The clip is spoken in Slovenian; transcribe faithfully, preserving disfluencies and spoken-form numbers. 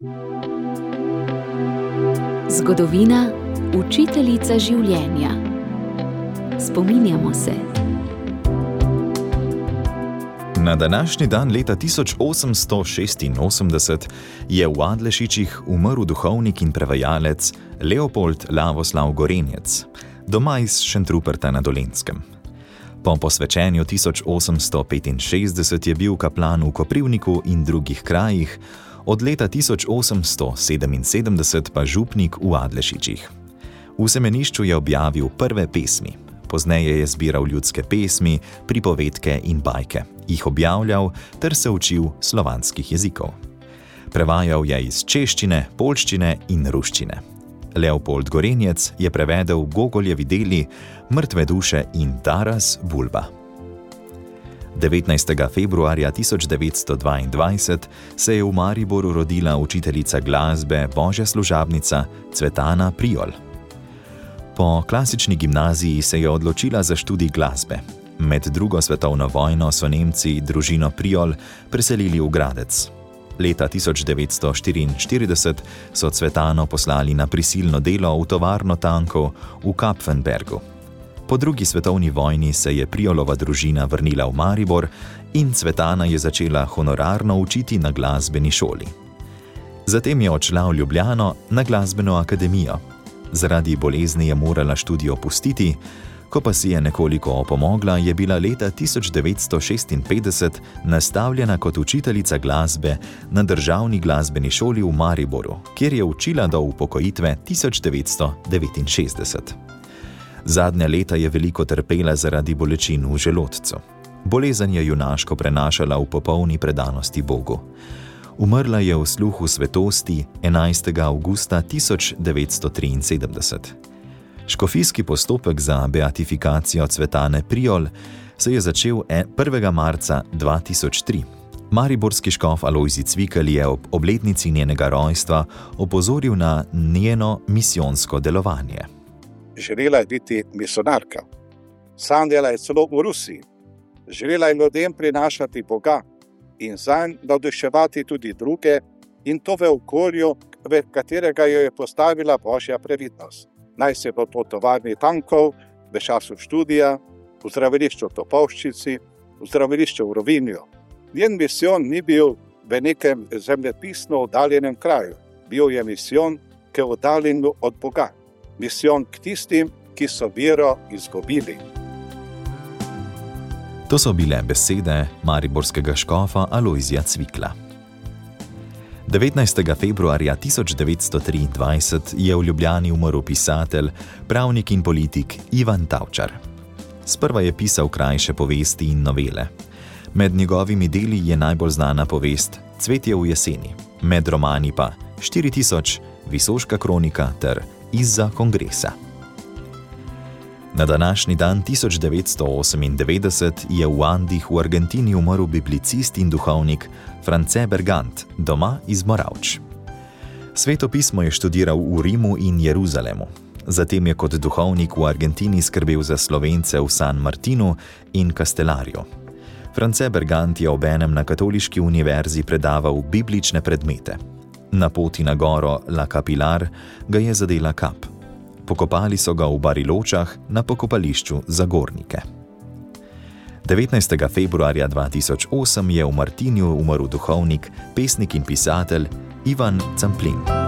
Zgodovina, učiteljica življenja. Spominjamo se. Na današnji dan leta tisoč osemsto šestinosemdeset je v Adlešičih umrl duhovnik in prevajalec Leopold Lavoslav Gorenjec, doma iz Šentruperta na Dolenjskem. Po posvečenju tisoč osemsto petinšestdeset je bil kaplan v Koprivniku in drugih krajih, od leta tisoč osemsto sedeminsedemdeset pa župnik v Adlešičih. V semenišču je objavil prve pesmi, pozneje je zbiral ljudske pesmi, pripovedke in bajke, jih objavljal ter se učil slovanskih jezikov. Prevajal je iz češčine, poljščine in ruščine. Leopold Gorenjec je prevedel Gogoljevi deli Mrtve duše in Taras Bulba. devetnajstega februarja tisoč devetsto dvaindvajset se je v Mariboru rodila učiteljica glasbe, božja služabnica Cvetana Priol. Po klasični gimnaziji se je odločila za študij glasbe. Med drugo svetovno vojno so Nemci družino Priol preselili v Gradec. Leta tisoč devetsto štiriinštirideset so Cvetano poslali na prisilno delo v tovarno tankov v Kapfenbergu. Po drugi svetovni vojni se je Priolova družina vrnila v Maribor in Cvetana je začela honorarno učiti na glasbeni šoli. Zatem je odšla v Ljubljano na glasbeno akademijo. Zaradi bolezni je morala študij opustiti, ko pa si je nekoliko opomogla, je bila leta tisoč devetsto šestinpetdeset nastavljena kot učiteljica glasbe na Državni glasbeni šoli v Mariboru, kjer je učila do upokojitve tisoč devetsto devetinšestdeset. Zadnja leta je veliko trpela zaradi bolečin v želodcu. Bolezen je junaško prenašala v popolni predanosti Bogu. Umrla je v sluhu svetosti enajstega avgusta tisoč devetsto triinsedemdeset. Škofijski postopek za beatifikacijo Cvetane Priol se je začel prvega marca dva tisoč tri. Mariborski škof Alojzij Cvikl je ob obletnici njenega rojstva opozoril na njeno misijonsko delovanje. Želela je biti misionarka. Sanjala je celo v Rusiji. Želela je ljudem prinašati Boga in zanj navduševati tudi druge, in to v okolju, v katerega jo je postavila božja previdnost. Naj se bo po tovarni tankov, v času študija, v zdravilišču v Topolščici, v zdravilišču v Rovinju. Njen misijon ni bil v nekem zemljepisno oddaljenem kraju. Bil je misijon k oddaljenju od Boga. Misijon k tistim, ki so vero izgubili. To so bile besede mariborskega škofa Alojzija Cvikla. devetnajstega februarja tisoč devetsto triindvajset je v Ljubljani umrl pisatelj, pravnik in politik Ivan Tavčar. Sprva je pisal krajše povesti in novele. Med njegovimi deli je najbolj znana povest Cvetje v jeseni, med romani pa štiri tisoč, Visoška kronika ter Izza kongresa. Na današnji dan tisoč devetsto osemindevetdeset je v Andih v Argentini umrl biblicist in duhovnik France Bergant, doma iz Moravč. Svetopismo je študiral v Rimu in Jeruzalemu. Zatem je kot duhovnik v Argentini skrbel za Slovence v San Martinu in Castellarju. France Bergant je obenem na katoliški univerzi predaval biblične predmete. Na poti na goro La Capilar ga je zadela kap. Pokopali so ga v Bariločah na pokopališču za gornike. devetnajstega februarja dva tisoč osem je v Martinju umrl duhovnik, pesnik in pisatelj Ivan Camplin.